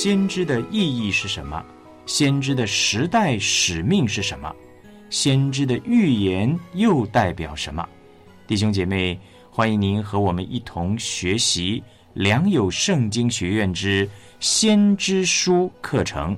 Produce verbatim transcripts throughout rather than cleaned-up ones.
先知的意义是什么？先知的时代使命是什么？先知的预言又代表什么？弟兄姐妹，欢迎您和我们一同学习良友圣经学院之先知书课程。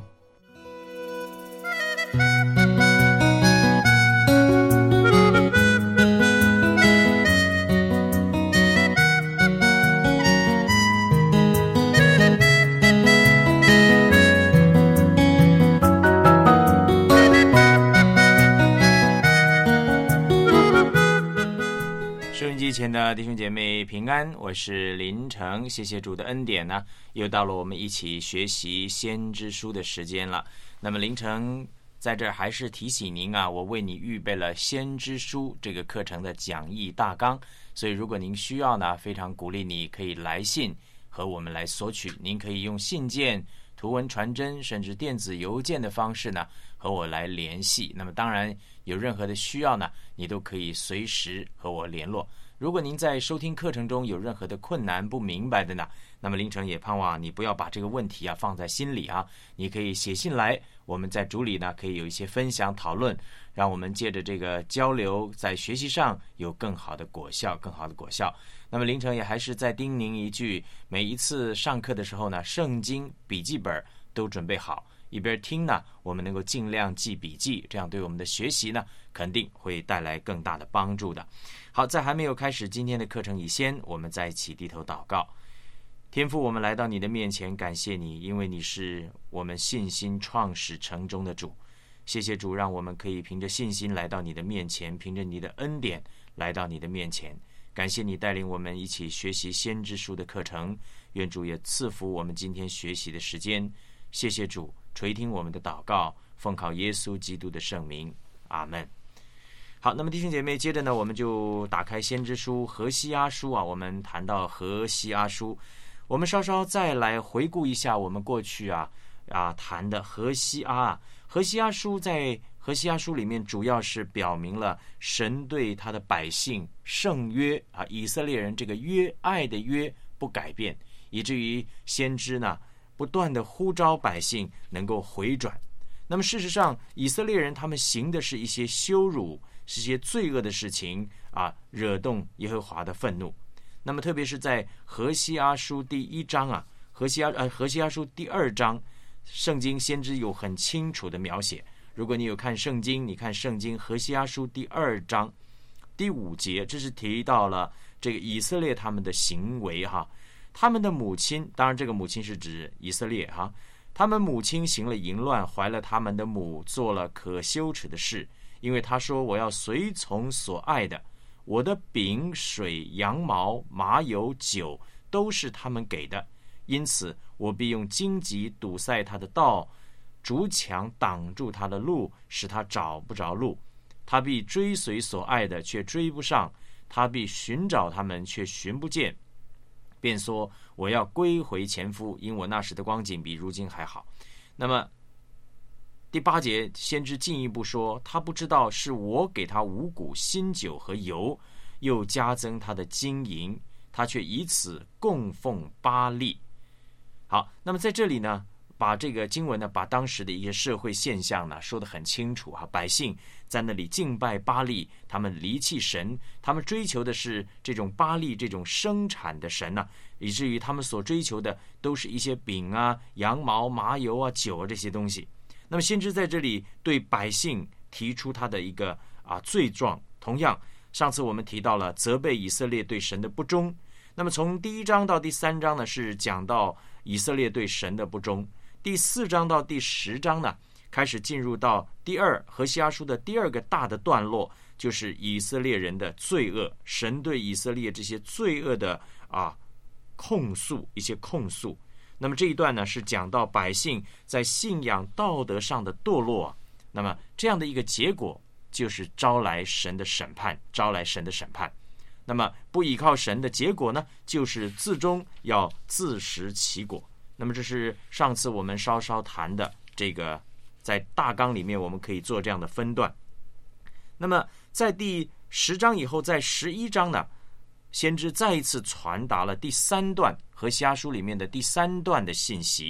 前的弟兄姐妹平安，我是林成，谢谢主的恩典呢，又到了我们一起学习先知书的时间了。那么林成在这儿还是提醒您啊，我为你预备了先知书这个课程的讲义大纲，所以如果您需要呢，非常鼓励你可以来信和我们来索取。您可以用信件、图文传真甚至电子邮件的方式呢和我来联系。那么当然有任何的需要呢，你都可以随时和我联络。如果您在收听课程中有任何的困难不明白的呢，那么林成也盼望你不要把这个问题啊放在心里啊，你可以写信来，我们在主里呢可以有一些分享讨论，让我们借着这个交流在学习上有更好的果效更好的果效。那么林成也还是再叮咛一句，每一次上课的时候呢，圣经笔记本都准备好，一边听呢，我们能够尽量记笔记，这样对我们的学习呢肯定会带来更大的帮助的。好，在还没有开始今天的课程以前，我们在一起低头祷告。天父，我们来到你的面前，感谢你，因为你是我们信心创始成终的主。谢谢主，让我们可以凭着信心来到你的面前，凭着你的恩典来到你的面前。感谢你带领我们一起学习先知书的课程，愿主也赐福我们今天学习的时间。谢谢主，垂听我们的祷告，奉靠耶稣基督的圣名，阿们。好，那么弟兄姐妹，接着呢，我们就打开先知书何西阿书啊。我们谈到何西阿书，我们稍稍再来回顾一下我们过去啊啊谈的何西阿啊。何西阿书在何西阿书里面，主要是表明了神对他的百姓圣约啊，以色列人这个约爱的约不改变，以至于先知呢不断的呼召百姓能够回转。那么事实上，以色列人他们行的是一些羞辱，是一些罪恶的事情啊，惹动耶和华的愤怒。那么特别是在何西阿书第一章啊，何西阿呃何西阿书第二章，圣经先知有很清楚的描写。如果你有看圣经，你看圣经何西阿书第二章第五节，这是提到了这个以色列他们的行为哈。他们的母亲，当然这个母亲是指以色列哈，他们母亲行了淫乱，怀了他们的母，做了可羞耻的事。因为他说，我要随从所爱的，我的饼、水、羊毛、麻油、酒都是他们给的，因此我必用荆棘堵塞他的道，竹墙挡住他的路，使他找不着路。他必追随所爱的，却追不上；他必寻找他们，却寻不见。便说，我要归回前夫，因我那时的光景比如今还好。那么第八节，先知进一步说，他不知道是我给他五谷、新酒和油，又加增他的金银，他却以此供奉巴力。好，那么在这里呢，把这个经文呢，把当时的一些社会现象呢说得很清楚哈。百姓在那里敬拜巴力，他们离弃神，他们追求的是这种巴力这种生产的神呢、啊，以至于他们所追求的都是一些饼啊、羊毛、麻油啊、酒啊这些东西。那么先知在这里对百姓提出他的一个啊罪状。同样，上次我们提到了责备以色列对神的不忠。那么从第一章到第三章呢，是讲到以色列对神的不忠。第四章到第十章呢，开始进入到第二何西阿书的第二个大的段落，就是以色列人的罪恶，神对以色列这些罪恶的啊控诉，一些控诉。那么这一段呢，是讲到百姓在信仰道德上的堕落，那么这样的一个结果就是招来神的审判，招来神的审判。那么不依靠神的结果呢，就是最终要自食其果。那么这是上次我们稍稍谈的这个，在大纲里面我们可以做这样的分段。那么在第十章以后，在十一章呢，先知再一次传达了第三段何西阿书里面的第三段的信息，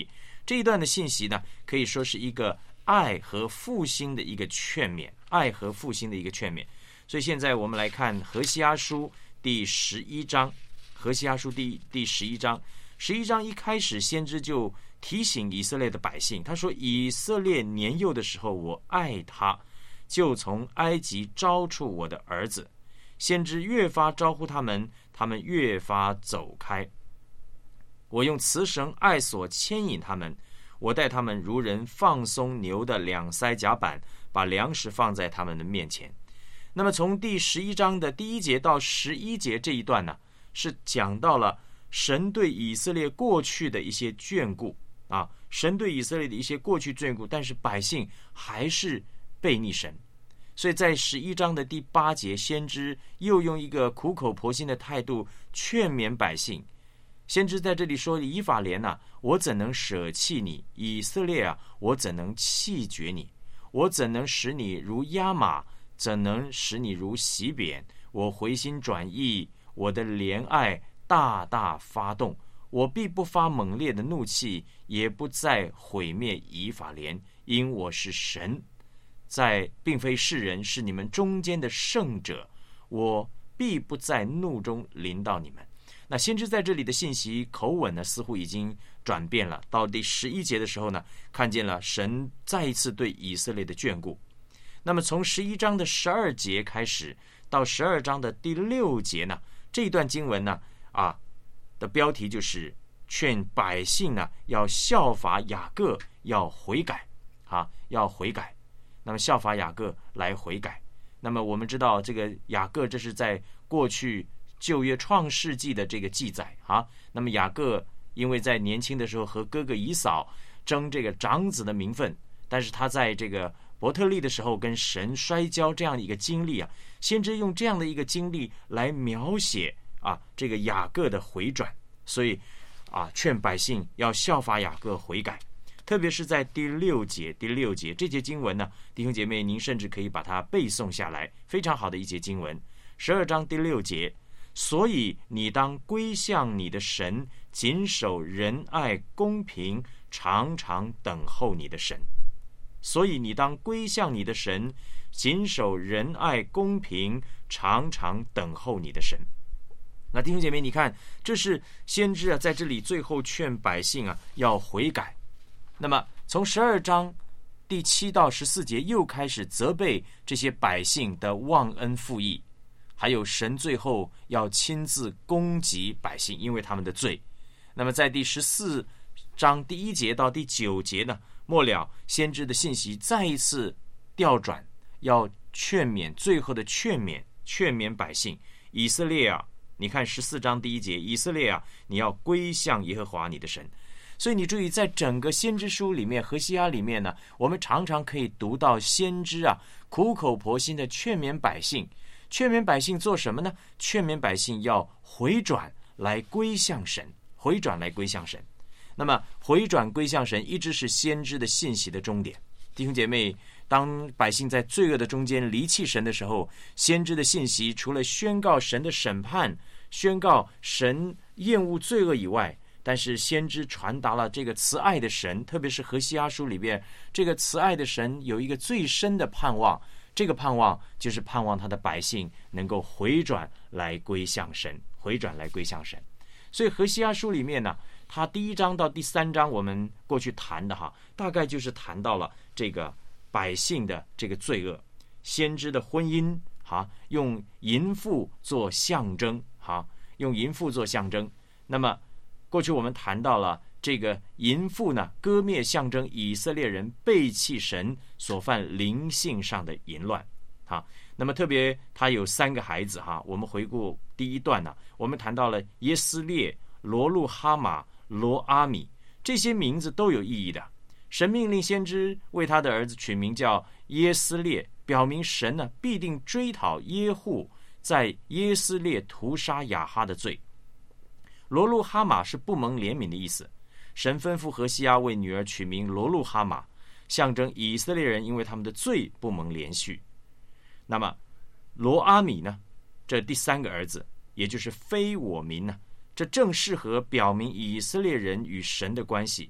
这一段的信息呢，可以说是一个爱和复兴的一个劝勉，爱和复兴的一个劝勉。所以现在我们来看何西阿书第十一章，何西阿书第第十一章，十一章一开始，先知就提醒以色列的百姓，他说：“以色列年幼的时候，我爱他，就从埃及招出我的儿子。先知越发招呼他们，他们越发走开。我用慈绳爱索牵引他们，我带他们如人放松牛的两腮甲板，把粮食放在他们的面前。”那么从第十一章的第一节到十一节这一段呢，是讲到了神对以色列过去的一些眷顾啊，神对以色列的一些过去眷顾，但是百姓还是背逆神。所以在十一章的第八节，先知又用一个苦口婆心的态度劝勉百姓。先知在这里说：“以法莲啊，我怎能舍弃你？以色列啊，我怎能弃绝你？我怎能使你如压马？怎能使你如洗扁？我回心转意，我的怜爱大大发动，我必不发猛烈的怒气，也不再毁灭以法莲，因我是神，在并非世人，是你们中间的圣者，我必不在怒中临到你们。”那先知在这里的信息口吻呢，似乎已经转变了。到第十一节的时候呢，看见了神再一次对以色列的眷顾。那么从十一章的十二节开始到十二章的第六节呢，这一段经文呢啊的标题就是劝百姓呢要效法雅各，要悔改啊，要悔改。那么效法雅各来悔改。那么我们知道这个雅各，这是在过去旧约创世纪的这个记载啊。那么雅各因为在年轻的时候和哥哥以扫争这个长子的名分，但是他在这个伯特利的时候跟神摔跤这样的一个经历啊，先知用这样的一个经历来描写啊这个雅各的回转，所以啊劝百姓要效法雅各悔改。特别是在第六节，第六节这节经文呢，弟兄姐妹，您甚至可以把它背诵下来，非常好的一节经文。十二章第六节，所以你当归向你的神，谨守仁爱公平，常常等候你的神。所以你当归向你的神，谨守仁爱公平，常常等候你的神。那弟兄姐妹，你看，这是先知啊，在这里最后劝百姓啊要悔改。那么从十二章第七到十四节又开始责备这些百姓的忘恩负义，还有神最后要亲自攻击百姓，因为他们的罪。那么在第十四章第一节到第九节呢，末了先知的信息再一次调转，要劝勉，最后的劝勉，劝勉百姓，以色列啊，你看十四章第一节，以色列啊，你要归向耶和华你的神。所以你注意，在整个先知书里面，何西阿里面呢，我们常常可以读到先知啊苦口婆心的劝勉百姓。劝勉百姓做什么呢？劝勉百姓要回转来归向神，回转来归向神。那么回转归向神一直是先知的信息的终点。弟兄姐妹，当百姓在罪恶的中间离弃神的时候，先知的信息除了宣告神的审判，宣告神厌恶罪恶以外，但是先知传达了这个慈爱的神，特别是何西阿书里边，这个慈爱的神有一个最深的盼望，这个盼望就是盼望他的百姓能够回转来归向神，回转来归向神。所以何西阿书里面呢，他第一章到第三章我们过去谈的哈，大概就是谈到了这个百姓的这个罪恶，先知的婚姻哈，用淫妇做象征哈，用淫妇做象征。那么过去我们谈到了这个淫妇呢，割灭象征以色列人背弃神所犯灵性上的淫乱哈。那么特别他有三个孩子哈，我们回顾第一段呢，我们谈到了耶斯列、罗路哈马、罗阿米，这些名字都有意义的。神命令先知为他的儿子取名叫耶斯列，表明神呢必定追讨耶户在耶斯列屠杀亚哈的罪。罗路哈马是不蒙怜悯的意思，神吩咐何西阿为女儿取名罗路哈马，象征以色列人因为他们的罪不蒙怜恤。那么罗阿米呢，这第三个儿子，也就是非我民呢，这正适合表明以色列人与神的关系，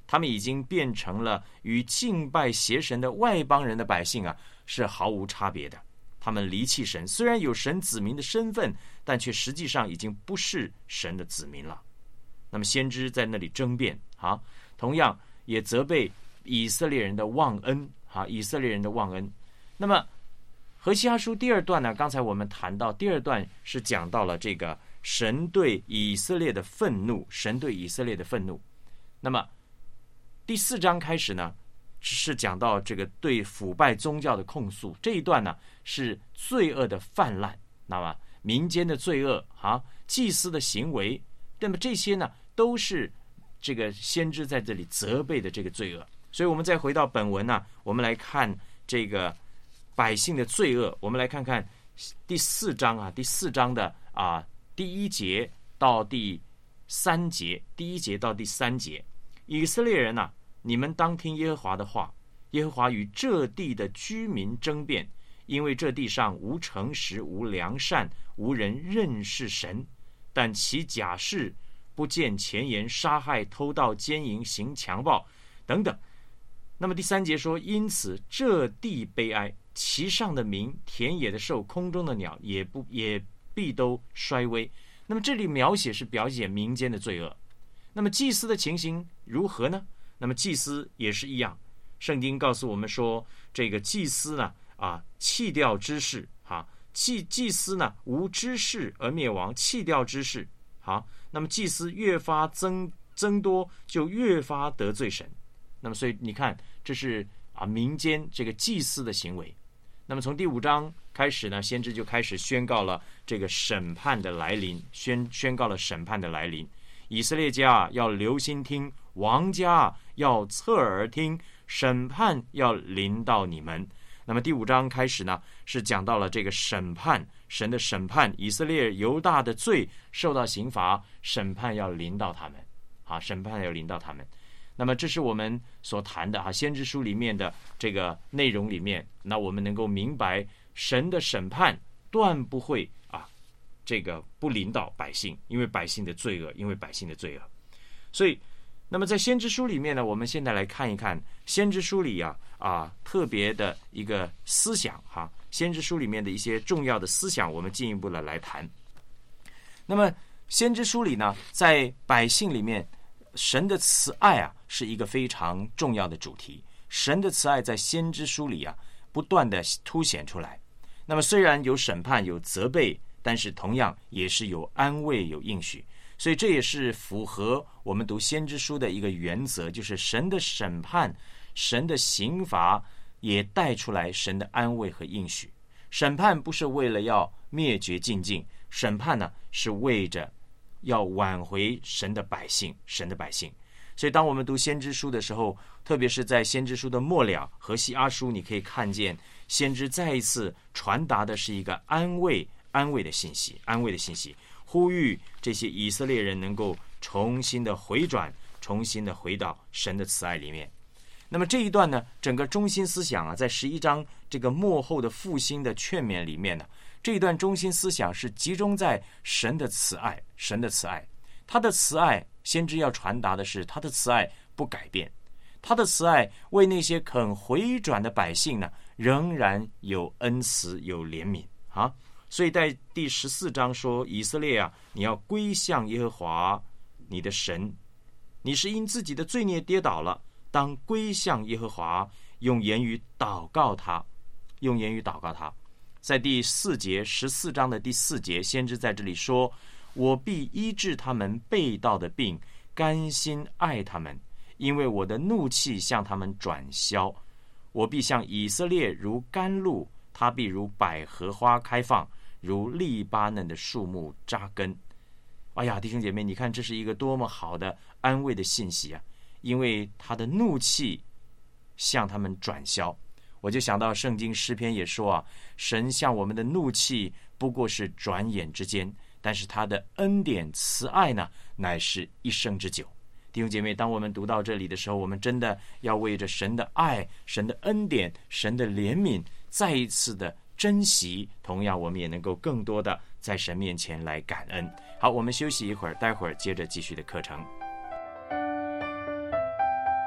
他们已经变成了与敬拜邪神的外邦人的百姓啊，是毫无差别的。他们离弃神，虽然有神子民的身份，但却实际上已经不是神的子民了。那么先知在那里争辩啊，同样也责备以色列人的忘恩啊，以色列人的忘恩。那么何西阿书第二段呢，刚才我们谈到第二段是讲到了这个神对以色列的愤怒，神对以色列的愤怒。那么第四章开始呢，是讲到这个对腐败宗教的控诉。这一段呢是罪恶的泛滥，那么民间的罪恶啊，祭司的行为，那么这些呢都是这个先知在这里责备的这个罪恶。所以我们再回到本文呢、啊，我们来看这个百姓的罪恶。我们来看看第四章啊，第四章的啊第一节到第三节，第一节到第三节，以色列人啊，你们当听耶和华的话。耶和华与这地的居民争辩，因为这地上无诚实，无良善，无人认识神，但其假事不见前言，杀害、偷盗、奸淫、行强暴等等。那么第三节说，因此这地悲哀，其上的民、田野的兽、空中的鸟也不也必都衰微。那么这里描写是表写民间的罪恶。那么祭司的情形如何呢？那么祭司也是一样。圣经告诉我们说，这个祭司呢，啊，弃掉知识，啊，祭祭司呢无知识而灭亡，弃掉知识，好，那么祭司越发增增多，就越发得罪神。那么所以你看，这是啊民间这个祭司的行为。那么从第五章开始呢，先知就开始宣告了这个审判的来临，宣宣告了审判的来临。以色列家要留心听，王家要侧耳听，审判要临到你们。那么第五章开始呢，是讲到了这个审判，神的审判，以色列犹大的罪受到刑罚，审判要临到他们，啊，审判要临到他们。那么这是我们所谈的啊，先知书里面的这个内容里面，那我们能够明白神的审判断不会啊，这个不临到百姓，因为百姓的罪恶，因为百姓的罪恶。所以那么在先知书里面呢，我们现在来看一看先知书里啊啊特别的一个思想哈、啊，先知书里面的一些重要的思想，我们进一步的来谈。那么先知书里呢，在百姓里面，神的慈爱啊是一个非常重要的主题。神的慈爱在先知书里啊不断的凸显出来。那么虽然有审判有责备，但是同样也是有安慰有应许。所以这也是符合我们读先知书的一个原则，就是神的审判，神的刑罚也带出来神的安慰和应许。审判不是为了要灭绝尽尽，审判呢是为着要挽回神的百姓，神的百姓。所以当我们读先知书的时候，特别是在先知书的末了何西阿书，你可以看见先知再一次传达的是一个安慰安慰的信息，安慰的信息，呼吁这些以色列人能够重新的回转，重新的回到神的慈爱里面。那么这一段呢，整个中心思想啊，在十一章这个末后的复兴的劝勉里面呢，这一段中心思想是集中在神的慈爱，神的慈爱，他的慈爱，先知要传达的是他的慈爱不改变，他的慈爱为那些肯回转的百姓呢，仍然有恩慈有怜悯啊。所以在第十四章说，以色列啊，你要归向耶和华你的神，你是因自己的罪孽跌倒了，当归向耶和华，用言语祷告他，用言语祷告他。在第四节，十四章的第四节，先知在这里说，我必医治他们背道的病，甘心爱他们，因为我的怒气向他们转消。我必向以色列如甘露，他必如百合花开放，如利巴嫩的树木扎根。哎呀，弟兄姐妹，你看这是一个多么好的安慰的信息啊！因为他的怒气向他们转消。我就想到圣经诗篇也说啊，神向我们的怒气不过是转眼之间，但是他的恩典慈爱呢，乃是一生之久。弟兄姐妹，当我们读到这里的时候，我们真的要为着神的爱，神的恩典，神的怜悯再一次的珍惜，同样我们也能够更多的在神面前来感恩。好，我们休息一会儿，待会儿接着继续的课程。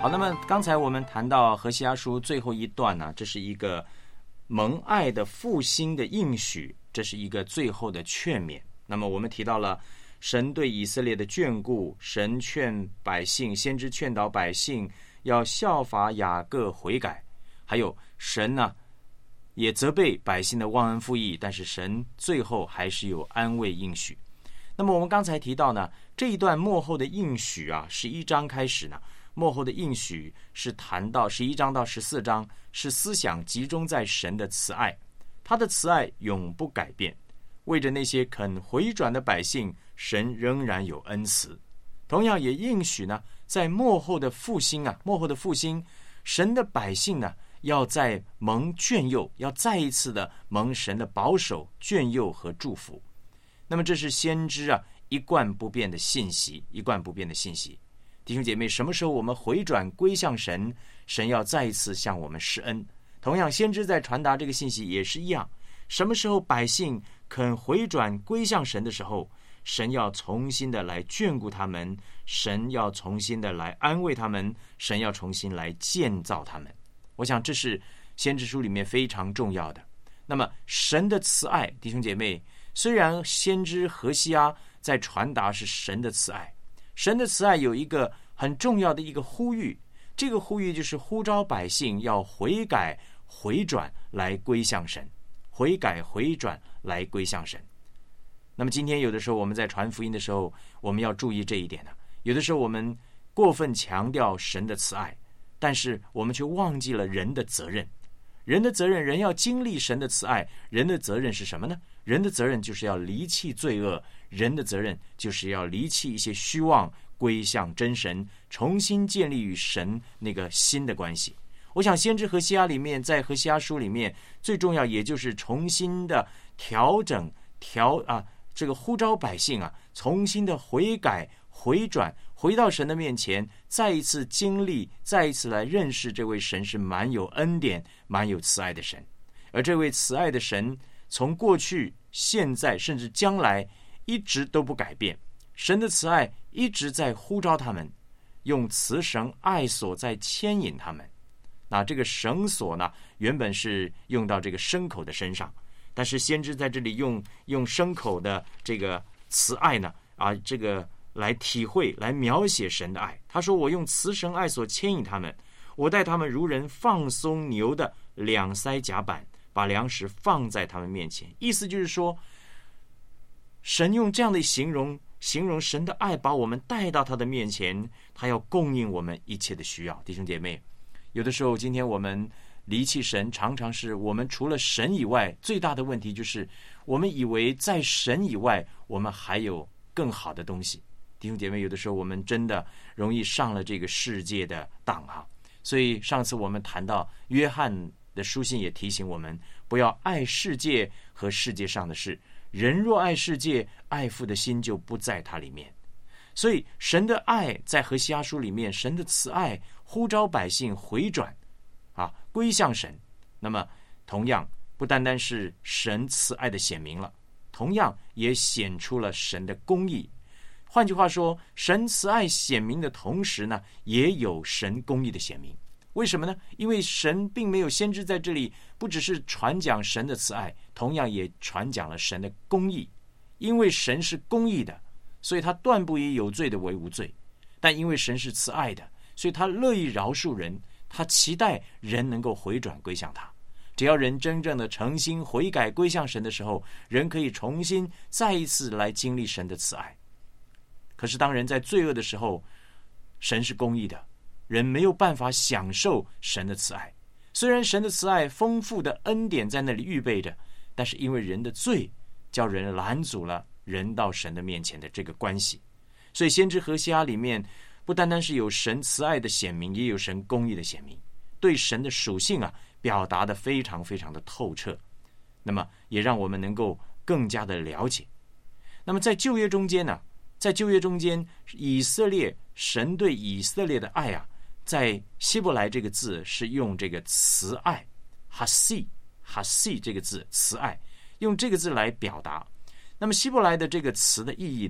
好，那么刚才我们谈到何西阿书最后一段呢，这是一个蒙爱的复兴的应许，这是一个最后的劝勉。那么我们提到了神对以色列的眷顾，神劝百姓，先知劝导百姓要效法雅各悔改，还有神呢也责备百姓的忘恩负义，但是神最后还是有安慰应许。那么我们刚才提到呢，这一段末后的应许啊，十一章开始呢，末后的应许是谈到十一章到十四章，是思想集中在神的慈爱，他的慈爱永不改变，为着那些肯回转的百姓，神仍然有恩慈。同样也应许呢，在末后的复兴啊，末后的复兴，神的百姓呢，要在蒙眷佑，要再一次的蒙神的保守、眷佑和祝福。那么这是先知啊一贯不变的信息，一贯不变的信息。弟兄姐妹，什么时候我们回转归向神，神要再一次向我们施恩。同样，先知在传达这个信息也是一样，什么时候百姓肯回转归向神的时候，神要重新的来眷顾他们，神要重新的来安慰他们，神要重新来建造他们。我想这是先知书里面非常重要的。那么神的慈爱，弟兄姐妹，虽然先知何西阿在传达是神的慈爱，神的慈爱有一个很重要的一个呼吁，这个呼吁就是呼召百姓要悔改回转来归向神，悔改回转来归向神。那么今天有的时候我们在传福音的时候，我们要注意这一点呢。有的时候我们过分强调神的慈爱，但是我们却忘记了人的责任。人的责任，人要经历神的慈爱，人的责任是什么呢？人的责任就是要离弃罪恶，人的责任就是要离弃一些虚妄，归向真神，重新建立与神那个新的关系。我想先知何西阿里面，在何西阿书里面，最重要也就是重新的调整调啊，这个呼召百姓啊，重新的悔改回转，回到神的面前，再一次经历，再一次来认识这位神是满有恩典、满有慈爱的神。而这位慈爱的神，从过去、现在甚至将来，一直都不改变。神的慈爱一直在呼召他们，用慈绳爱索在牵引他们。那这个绳索呢，原本是用到这个牲口的身上，但是先知在这里用用牲口的这个慈爱呢，啊，这个来体会、来描写神的爱。他说：“我用慈绳爱索牵引他们，我带他们如人放松牛的两腮甲板，把粮食放在他们面前。”意思就是说，神用这样的形容形容神的爱，把我们带到他的面前，他要供应我们一切的需要。弟兄姐妹，有的时候今天我们离弃神，常常是我们除了神以外最大的问题，就是我们以为在神以外我们还有更好的东西。弟兄姐妹，有的时候我们真的容易上了这个世界的当啊。所以上次我们谈到约翰的书信也提醒我们，不要爱世界和世界上的事，人若爱世界，爱父的心就不在他里面。所以神的爱在何西阿书里面，神的慈爱呼召百姓回转啊，归向神。那么同样不单单是神慈爱的显明了，同样也显出了神的公义。换句话说，神慈爱显明的同时呢，也有神公义的显明。为什么呢？因为神并没有先知在这里不只是传讲神的慈爱，同样也传讲了神的公义。因为神是公义的，所以他断不以有罪的为无罪。但因为神是慈爱的，所以他乐意饶恕人，他期待人能够回转归向他。只要人真正的诚心悔改归向神的时候，人可以重新再一次来经历神的慈爱。可是当人在罪恶的时候，神是公义的，人没有办法享受神的慈爱。虽然神的慈爱丰富的恩典在那里预备着，但是因为人的罪，叫人拦阻了人到神的面前的这个关系。所以先知何西阿里面不单单是有神慈爱的显明，也有神公义的显明，对神的属性啊表达得非常非常的透彻。那么也让我们能够更加的了解。那么在旧约中间呢、啊在旧约中间，以色列神对以色列的爱啊，在希伯来这个字是用这个慈爱，哈西哈西这个字慈爱，用这个字来表达。那么希伯来的这个词的意义呢，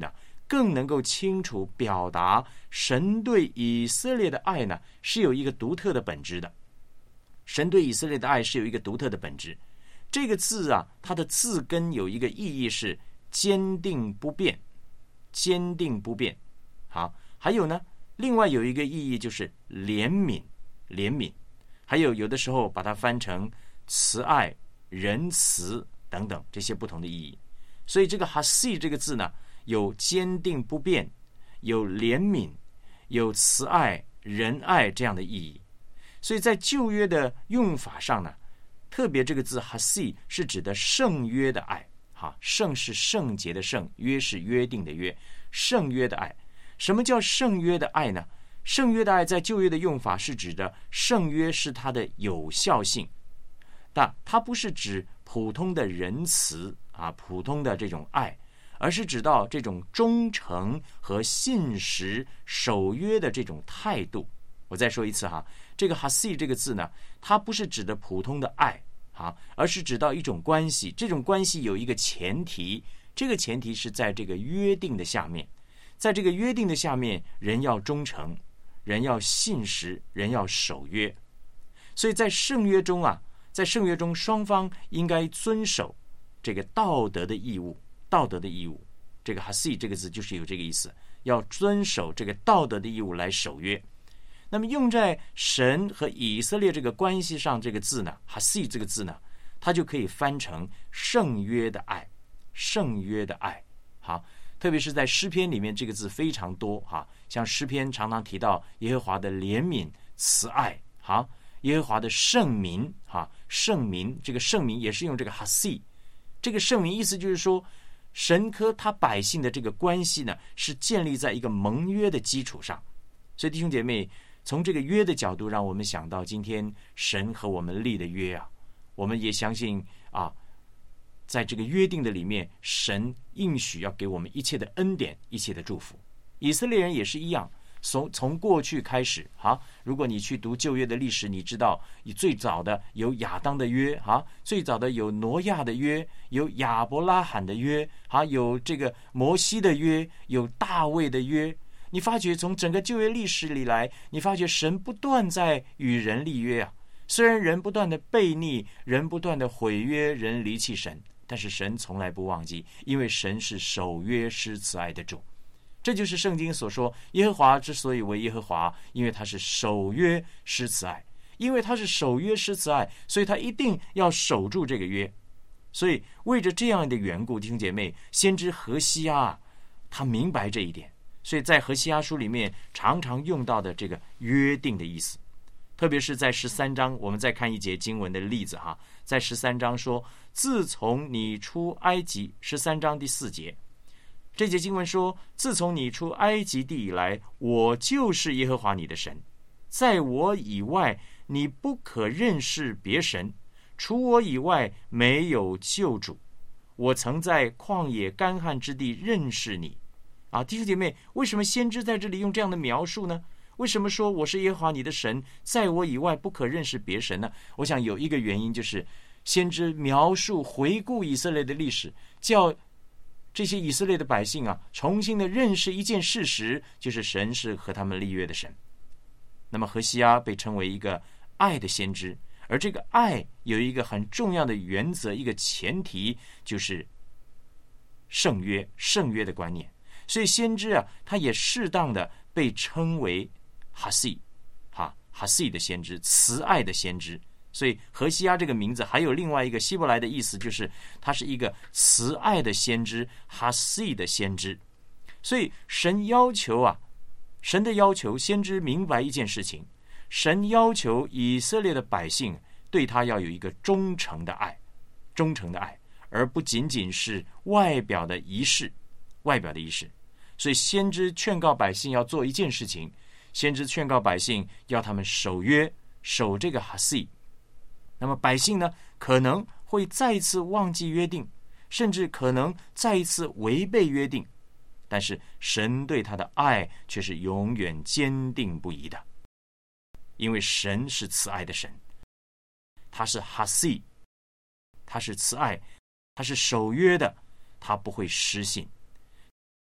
更能够清楚表达神对以色列的爱呢，是有一个独特的本质的。神对以色列的爱是有一个独特的本质。这个字啊，它的字根有一个意义是坚定不变，坚定不变。好，还有呢，另外有一个意义就是怜悯，怜悯。还有有的时候把它翻成慈爱、仁慈等等这些不同的意义。所以这个哈西这个字呢，有坚定不变，有怜悯，有慈爱、仁爱这样的意义。所以在旧约的用法上呢，特别这个字哈西是指的圣约的爱。哈，圣是圣洁的圣，约是约定的约，圣约的爱。什么叫圣约的爱呢？圣约的爱在旧约的用法是指的圣约是它的有效性，但它不是指普通的仁慈啊，普通的这种爱，而是指到这种忠诚和信实守约的这种态度。我再说一次哈，这个哈西这个字呢，它不是指的普通的爱啊，而是指到一种关系，这种关系有一个前提，这个前提是在这个约定的下面，在这个约定的下面，人要忠诚，人要信实，人要守约。所以在圣约中啊，在圣约中，双方应该遵守这个道德的义务，道德的义务。这个哈西这个字就是有这个意思，要遵守这个道德的义务来守约。那么用在神和以色列这个关系上，这个字呢，哈西这个字呢，它就可以翻成圣约的爱，圣约的爱。好，特别是在诗篇里面，这个字非常多哈，像诗篇常常提到耶和华的怜悯、慈爱，好，耶和华的圣民哈，圣民，这个圣民也是用这个哈西，这个圣民意思就是说，神和他百姓的这个关系呢，是建立在一个盟约的基础上。所以弟兄姐妹，从这个约的角度，让我们想到今天神和我们立的约啊，我们也相信啊，在这个约定的里面，神应许要给我们一切的恩典，一切的祝福。以色列人也是一样，从从过去开始，哈，如果你去读旧约的历史，你知道，你最早的有亚当的约，哈，最早的有挪亚的约，有亚伯拉罕的约，哈，有这个摩西的约，有大卫的约。你发觉从整个旧约历史里来，你发觉神不断在与人立约啊。虽然人不断的悖逆，人不断的毁约，人离弃神，但是神从来不忘记，因为神是守约施慈爱的主。这就是圣经所说，耶和华之所以为耶和华，因为他是守约施慈爱，因为他是守约施慈爱，所以他一定要守住这个约。所以为着这样的缘故，弟兄姐妹，先知何西阿他明白这一点，所以在何西阿书里面常常用到的这个约定的意思，特别是在十三章，我们再看一节经文的例子哈，在十三章说，自从你出埃及，十三章第四节，这节经文说，自从你出埃及地以来，我就是耶和华你的神，在我以外你不可认识别神，除我以外没有救主。我曾在旷野干旱之地认识你。啊，弟兄姐妹，为什么先知在这里用这样的描述呢？为什么说我是耶和华你的神，在我以外不可认识别神呢？我想有一个原因，就是先知描述回顾以色列的历史，叫这些以色列的百姓啊，重新的认识一件事实，就是神是和他们立约的神。那么何西阿被称为一个爱的先知，而这个爱有一个很重要的原则，一个前提，就是圣约，圣约的观念。所以先知啊，他也适当的被称为哈西，哈哈西的先知，慈爱的先知。所以何西阿这个名字还有另外一个希伯来的意思，就是他是一个慈爱的先知，哈西的先知。所以神要求啊，神的要求，先知明白一件事情，神要求以色列的百姓对他要有一个忠诚的爱，忠诚的爱，而不仅仅是外表的仪式，外表的仪式。所以先知劝告百姓要做一件事情，先知劝告百姓要他们守约，守这个哈西。那么百姓呢，可能会再一次忘记约定，甚至可能再一次违背约定，但是神对他的爱却是永远坚定不移的，因为神是慈爱的神，他是哈西，他是慈爱，他是守约的，他不会失信。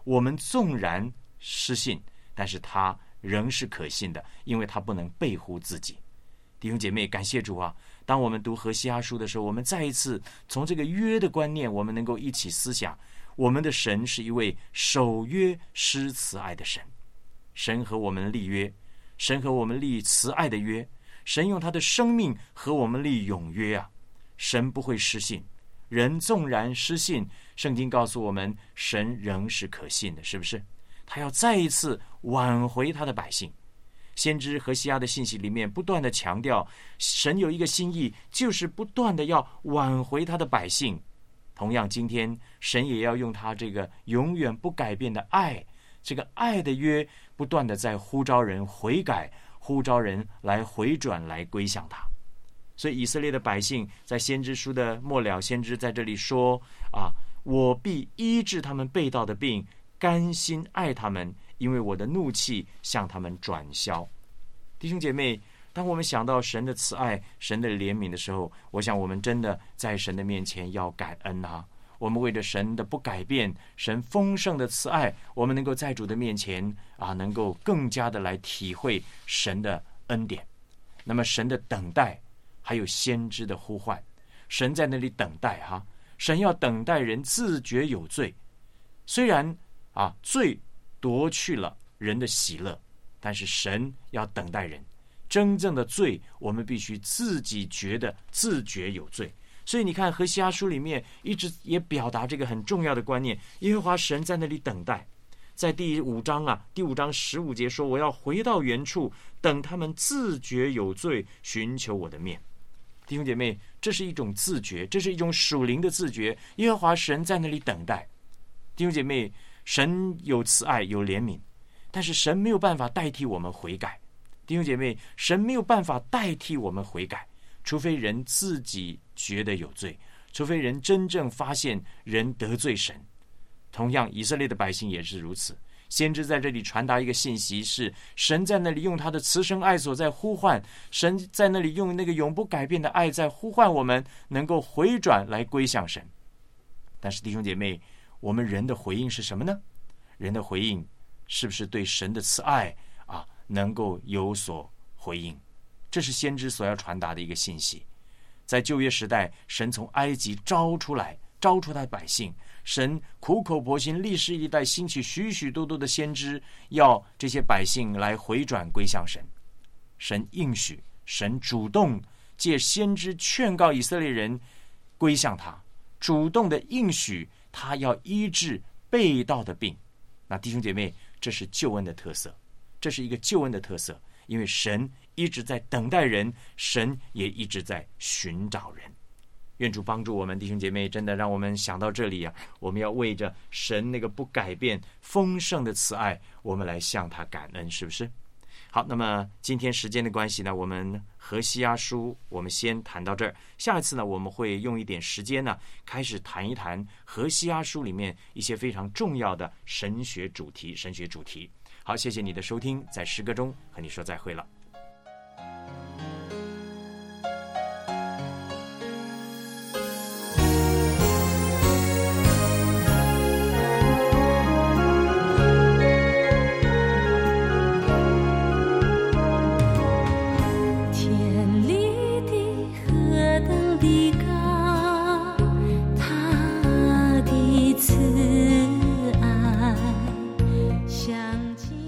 我们纵然失信，但是他仍是可信的，因为他不能背乎自己。弟兄姐妹，感谢主啊！当我们读何西阿书的时候，我们再一次从这个约的观念，我们能够一起思想，我们的神是一位守约施慈爱的神。神和我们立约，神和我们立慈爱的约，神用他的生命和我们立永约啊！神不会失信，人纵然失信，圣经告诉我们，神仍是可信的，是不是？他要再一次挽回他的百姓。先知何西阿的信息里面不断的强调，神有一个心意，就是不断的要挽回他的百姓。同样，今天神也要用他这个永远不改变的爱，这个爱的约，不断的在呼召人悔改，呼召人来回转，来归向他。所以以色列的百姓在先知书的末了，先知在这里说啊，我必医治他们背道的病，甘心爱他们，因为我的怒气向他们转消。弟兄姐妹，当我们想到神的慈爱，神的怜悯的时候，我想我们真的在神的面前要感恩啊！我们为着神的不改变，神丰盛的慈爱，我们能够在主的面前啊，能够更加的来体会神的恩典。那么神的等待，还有先知的呼唤，神在那里等待哈、啊，神要等待人自觉有罪。虽然啊，罪夺去了人的喜乐，但是神要等待人。真正的罪，我们必须自己觉得自觉有罪。所以你看何西阿书里面一直也表达这个很重要的观念，耶和华神在那里等待。在第五章啊，第五章十五节说，我要回到原处，等他们自觉有罪，寻求我的面。弟兄姐妹，这是一种自觉，这是一种属灵的自觉。耶和华神在那里等待。弟兄姐妹，神有慈爱有怜悯，但是神没有办法代替我们悔改。弟兄姐妹，神没有办法代替我们悔改，除非人自己觉得有罪，除非人真正发现人得罪神。同样，以色列的百姓也是如此。先知在这里传达一个信息，是神在那里用他的慈生爱所在呼唤，神在那里用那个永不改变的爱在呼唤我们能够回转来归向神。但是弟兄姐妹，我们人的回应是什么呢？人的回应是不是对神的慈爱啊能够有所回应？这是先知所要传达的一个信息。在旧约时代，神从埃及招出来，招出他的百姓，神苦口婆心，历世历代兴起许许多多的先知，要这些百姓来回转归向神。神应许，神主动借先知劝告以色列人归向他，主动的应许他要医治背道的病。那弟兄姐妹，这是救恩的特色，这是一个救恩的特色，因为神一直在等待人，神也一直在寻找人。愿主帮助我们，弟兄姐妹，真的让我们想到这里啊，我们要为着神那个不改变丰盛的慈爱，我们来向他感恩，是不是？好，那么今天时间的关系呢，我们何西阿书我们先谈到这儿。下一次呢，我们会用一点时间呢，开始谈一谈何西阿书里面一些非常重要的神学主题。神学主题。好，谢谢你的收听，在诗歌中和你说再会了。